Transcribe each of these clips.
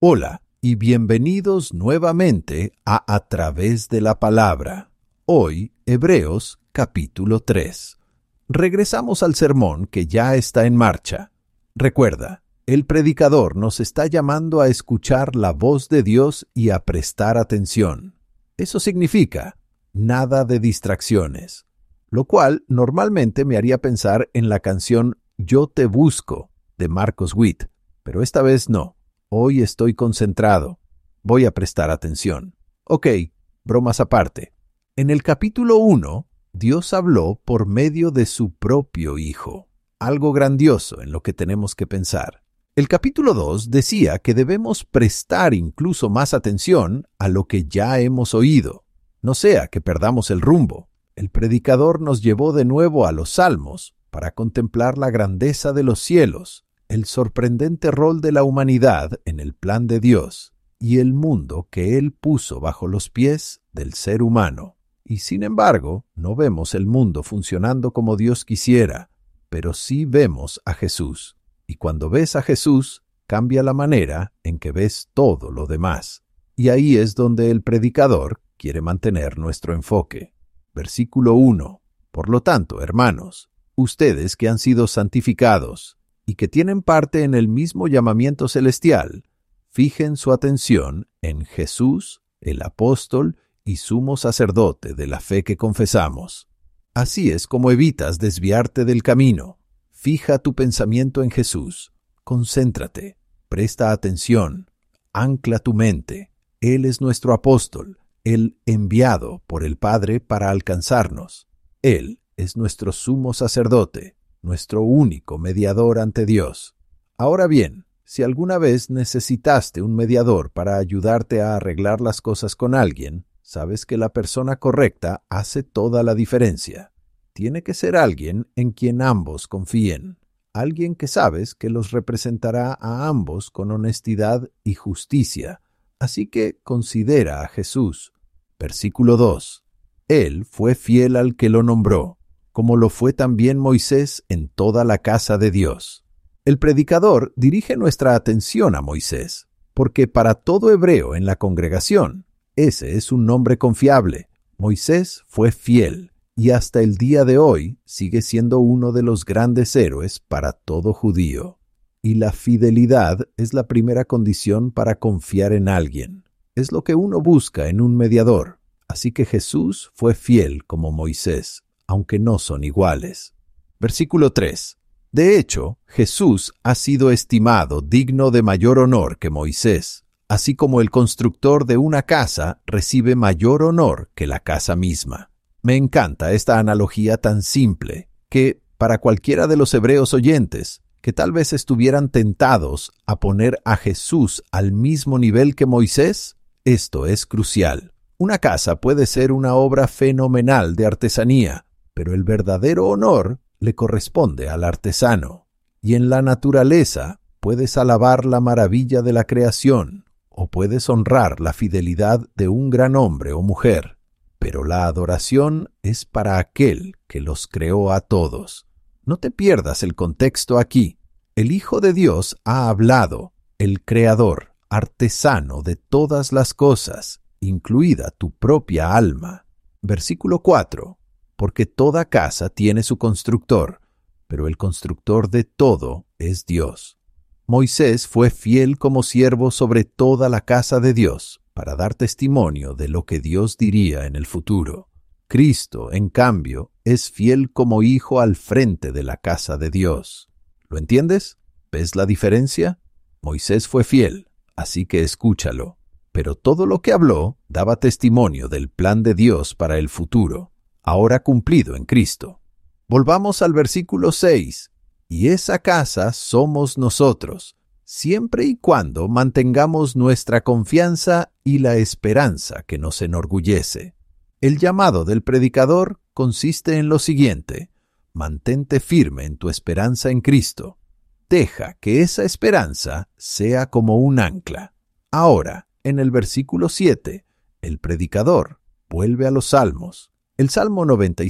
Hola y bienvenidos nuevamente a Través de la Palabra. Hoy, Hebreos capítulo 3. Regresamos al sermón que ya está en marcha. Recuerda, el predicador nos está llamando a escuchar la voz de Dios y a prestar atención. Eso significa nada de distracciones, lo cual normalmente me haría pensar en la canción Yo te busco de Marcos Witt, pero esta vez no. Hoy estoy concentrado. Voy a prestar atención. Ok, bromas aparte. En el capítulo 1, Dios habló por medio de su propio Hijo. Algo grandioso en lo que tenemos que pensar. El capítulo 2 decía que debemos prestar incluso más atención a lo que ya hemos oído. No sea que perdamos el rumbo. El predicador nos llevó de nuevo a los Salmos para contemplar la grandeza de los cielos, el sorprendente rol de la humanidad en el plan de Dios y el mundo que Él puso bajo los pies del ser humano. Y sin embargo, no vemos el mundo funcionando como Dios quisiera, pero sí vemos a Jesús. Y cuando ves a Jesús, cambia la manera en que ves todo lo demás. Y ahí es donde el predicador quiere mantener nuestro enfoque. Versículo 1. Por lo tanto, hermanos, ustedes que han sido santificados y que tienen parte en el mismo llamamiento celestial, fijen su atención en Jesús, el apóstol y sumo sacerdote de la fe que confesamos. Así es como evitas desviarte del camino. Fija tu pensamiento en Jesús. Concéntrate, presta atención, ancla tu mente. Él es nuestro apóstol, el enviado por el Padre para alcanzarnos. Él es nuestro sumo sacerdote, nuestro único mediador ante Dios. Ahora bien, si alguna vez necesitaste un mediador para ayudarte a arreglar las cosas con alguien, sabes que la persona correcta hace toda la diferencia. Tiene que ser alguien en quien ambos confíen, alguien que sabes que los representará a ambos con honestidad y justicia. Así que considera a Jesús. Versículo 2. Él fue fiel al que lo nombró, como lo fue también Moisés en toda la casa de Dios. El predicador dirige nuestra atención a Moisés, porque para todo hebreo en la congregación, ese es un nombre confiable. Moisés fue fiel, y hasta el día de hoy sigue siendo uno de los grandes héroes para todo judío. Y la fidelidad es la primera condición para confiar en alguien. Es lo que uno busca en un mediador. Así que Jesús fue fiel como Moisés, aunque no son iguales. Versículo 3. De hecho, Jesús ha sido estimado digno de mayor honor que Moisés, así como el constructor de una casa recibe mayor honor que la casa misma. Me encanta esta analogía tan simple, que, para cualquiera de los hebreos oyentes, que tal vez estuvieran tentados a poner a Jesús al mismo nivel que Moisés, esto es crucial. Una casa puede ser una obra fenomenal de artesanía, pero el verdadero honor le corresponde al artesano. Y en la naturaleza puedes alabar la maravilla de la creación, o puedes honrar la fidelidad de un gran hombre o mujer, pero la adoración es para aquel que los creó a todos. No te pierdas el contexto aquí. El Hijo de Dios ha hablado, el Creador, artesano de todas las cosas, incluida tu propia alma. Versículo 4. Porque toda casa tiene su constructor, pero el constructor de todo es Dios. Moisés fue fiel como siervo sobre toda la casa de Dios, para dar testimonio de lo que Dios diría en el futuro. Cristo, en cambio, es fiel como hijo al frente de la casa de Dios. ¿Lo entiendes? ¿Ves la diferencia? Moisés fue fiel, así que escúchalo. Pero todo lo que habló daba testimonio del plan de Dios para el futuro, ahora cumplido en Cristo. Volvamos al versículo 6. Y esa casa somos nosotros, siempre y cuando mantengamos nuestra confianza y la esperanza que nos enorgullece. El llamado del predicador consiste en lo siguiente: mantente firme en tu esperanza en Cristo. Deja que esa esperanza sea como un ancla. Ahora, en el versículo 7, el predicador vuelve a los Salmos. El Salmo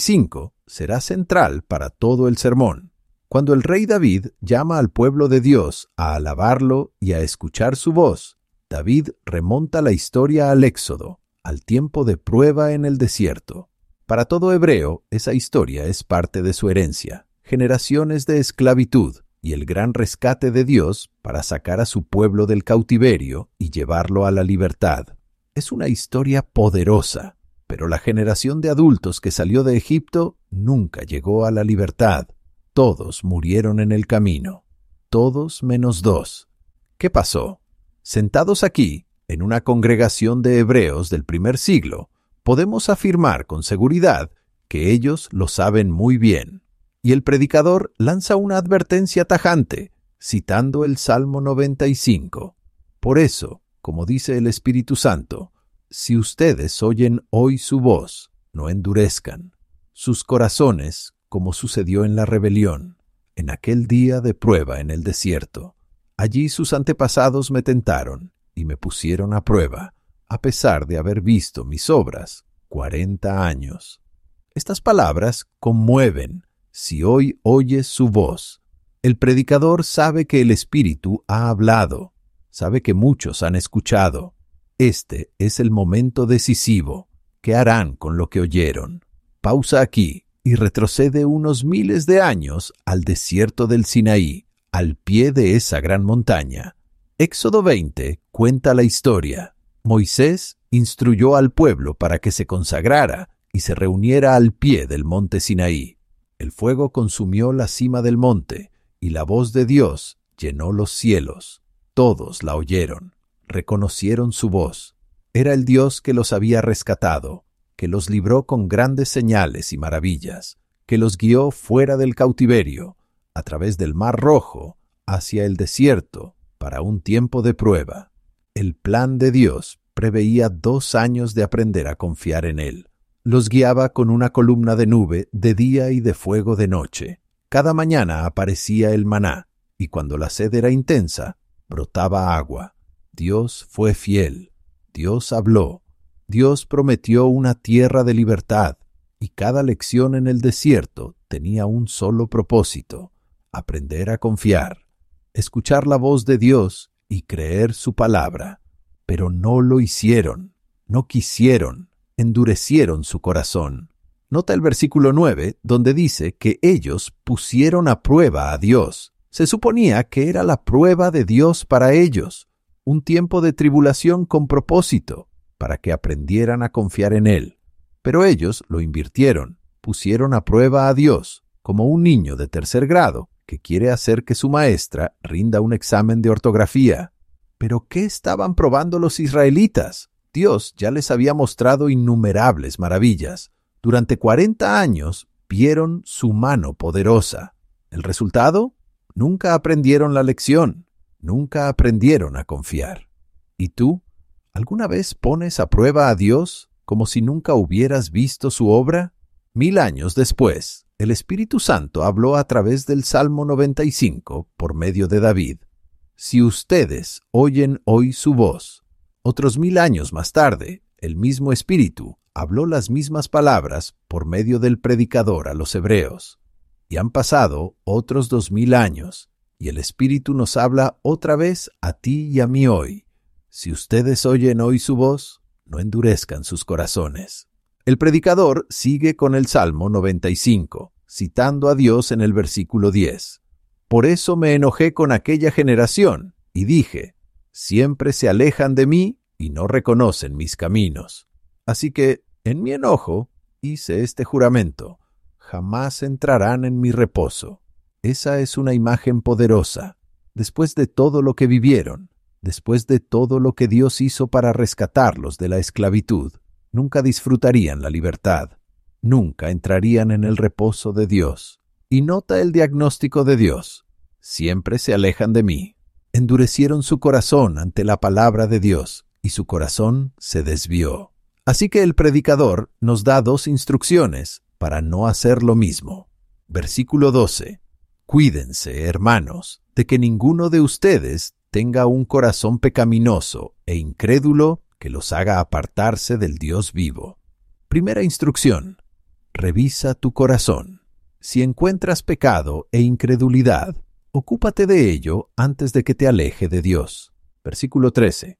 95 será central para todo el sermón. Cuando el rey David llama al pueblo de Dios a alabarlo y a escuchar su voz, David remonta la historia al Éxodo, al tiempo de prueba en el desierto. Para todo hebreo, esa historia es parte de su herencia, generaciones de esclavitud y el gran rescate de Dios para sacar a su pueblo del cautiverio y llevarlo a la libertad. Es una historia poderosa, pero la generación de adultos que salió de Egipto nunca llegó a la libertad. Todos murieron en el camino. Todos menos 2. ¿Qué pasó? Sentados aquí, en una congregación de hebreos del primer siglo, podemos afirmar con seguridad que ellos lo saben muy bien. Y el predicador lanza una advertencia tajante, citando el Salmo 95. Por eso, como dice el Espíritu Santo, si ustedes oyen hoy su voz, no endurezcan sus corazones, como sucedió en la rebelión, en aquel día de prueba en el desierto. Allí sus antepasados me tentaron y me pusieron a prueba, a pesar de haber visto mis obras 40 años. Estas palabras conmueven. Si hoy oyes su voz, el predicador sabe que el Espíritu ha hablado, sabe que muchos han escuchado. Este es el momento decisivo. ¿Qué harán con lo que oyeron? Pausa aquí y retrocede unos miles de años al desierto del Sinaí, al pie de esa gran montaña. Éxodo 20 cuenta la historia. Moisés instruyó al pueblo para que se consagrara y se reuniera al pie del monte Sinaí. El fuego consumió la cima del monte, y la voz de Dios llenó los cielos. Todos la oyeron, reconocieron su voz. Era el Dios que los había rescatado, que los libró con grandes señales y maravillas, que los guió fuera del cautiverio, a través del Mar Rojo, hacia el desierto, para un tiempo de prueba. El plan de Dios preveía 2 años de aprender a confiar en Él. Los guiaba con una columna de nube de día y de fuego de noche. Cada mañana aparecía el maná, y cuando la sed era intensa, brotaba agua. Dios fue fiel. Dios habló. Dios prometió una tierra de libertad, y cada lección en el desierto tenía un solo propósito: aprender a confiar, escuchar la voz de Dios y creer su palabra. Pero no lo hicieron, no quisieron. Endurecieron su corazón. Nota el versículo 9, donde dice que ellos pusieron a prueba a Dios. Se suponía que era la prueba de Dios para ellos, un tiempo de tribulación con propósito, para que aprendieran a confiar en Él. Pero ellos lo invirtieron, pusieron a prueba a Dios, como un niño de 3er grado que quiere hacer que su maestra rinda un examen de ortografía. ¿Pero qué estaban probando los israelitas? Dios ya les había mostrado innumerables maravillas. Durante 40 años vieron su mano poderosa. ¿El resultado? Nunca aprendieron la lección. Nunca aprendieron a confiar. ¿Y tú? ¿Alguna vez pones a prueba a Dios como si nunca hubieras visto su obra? 1000 años después, el Espíritu Santo habló a través del Salmo 95 por medio de David. Si ustedes oyen hoy su voz. Otros 1000 años más tarde, el mismo Espíritu habló las mismas palabras por medio del predicador a los hebreos. Y han pasado otros 2000 años, y el Espíritu nos habla otra vez a ti y a mí hoy. Si ustedes oyen hoy su voz, no endurezcan sus corazones. El predicador sigue con el Salmo 95, citando a Dios en el versículo 10. Por eso me enojé con aquella generación, y dije: siempre se alejan de mí y no reconocen mis caminos. Así que, en mi enojo, hice este juramento: jamás entrarán en mi reposo. Esa es una imagen poderosa. Después de todo lo que vivieron, después de todo lo que Dios hizo para rescatarlos de la esclavitud, nunca disfrutarían la libertad. Nunca entrarían en el reposo de Dios. Y nota el diagnóstico de Dios: siempre se alejan de mí. Endurecieron su corazón ante la palabra de Dios, y su corazón se desvió. Así que el predicador nos da 2 instrucciones para no hacer lo mismo. Versículo 12. Cuídense, hermanos, de que ninguno de ustedes tenga un corazón pecaminoso e incrédulo que los haga apartarse del Dios vivo. Primera instrucción: revisa tu corazón. Si encuentras pecado e incredulidad, ocúpate de ello antes de que te aleje de Dios. Versículo 13.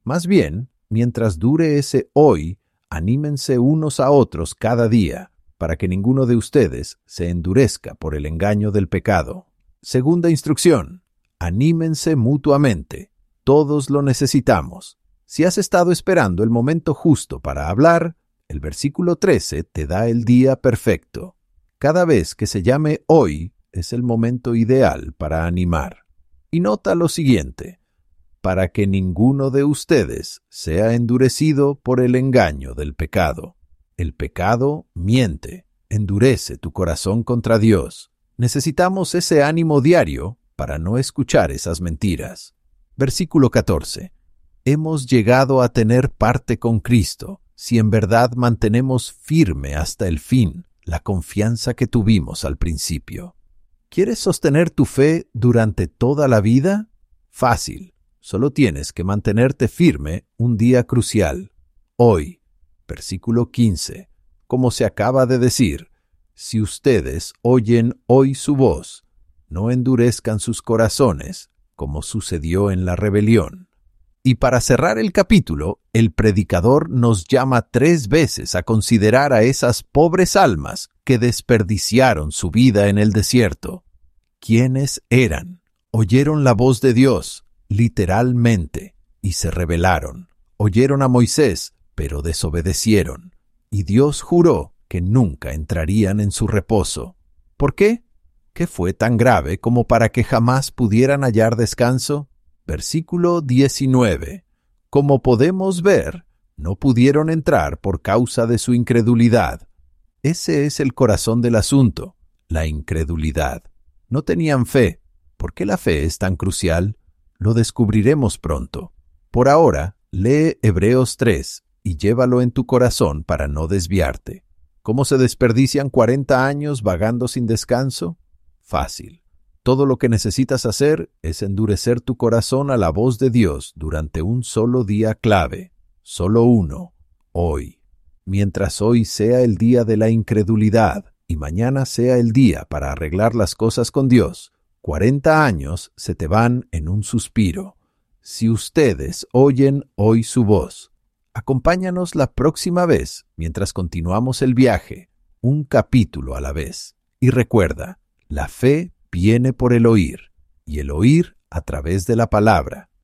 Más bien, mientras dure ese hoy, anímense unos a otros cada día, para que ninguno de ustedes se endurezca por el engaño del pecado. Segunda instrucción: anímense mutuamente. Todos lo necesitamos. Si has estado esperando el momento justo para hablar, el versículo 13 te da el día perfecto. Cada vez que se llame hoy es el momento ideal para animar. Y nota lo siguiente: para que ninguno de ustedes sea endurecido por el engaño del pecado. El pecado miente, endurece tu corazón contra Dios. Necesitamos ese ánimo diario para no escuchar esas mentiras. Versículo 14. Hemos llegado a tener parte con Cristo si en verdad mantenemos firme hasta el fin la confianza que tuvimos al principio. ¿Quieres sostener tu fe durante toda la vida? Fácil. Solo tienes que mantenerte firme un día crucial. Hoy. Versículo 15. Como se acaba de decir, si ustedes oyen hoy su voz, no endurezcan sus corazones, como sucedió en la rebelión. Y para cerrar el capítulo, el predicador nos llama 3 veces a considerar a esas pobres almas que desperdiciaron su vida en el desierto. ¿Quiénes eran? Oyeron la voz de Dios, literalmente, y se rebelaron. Oyeron a Moisés, pero desobedecieron. Y Dios juró que nunca entrarían en su reposo. ¿Por qué? ¿Qué fue tan grave como para que jamás pudieran hallar descanso? Versículo 19. Como podemos ver, no pudieron entrar por causa de su incredulidad. Ese es el corazón del asunto, la incredulidad. No tenían fe. ¿Por qué la fe es tan crucial? Lo descubriremos pronto. Por ahora, lee Hebreos 3 y llévalo en tu corazón para no desviarte. ¿Cómo se desperdician 40 años vagando sin descanso? Fácil. Todo lo que necesitas hacer es endurecer tu corazón a la voz de Dios durante un solo día clave. Solo uno. Hoy. Mientras hoy sea el día de la incredulidad y mañana sea el día para arreglar las cosas con Dios, 40 años se te van en un suspiro. Si ustedes oyen hoy su voz, acompáñanos la próxima vez mientras continuamos el viaje, un capítulo a la vez. Y recuerda, la fe viene por el oír, y el oír a través de la palabra.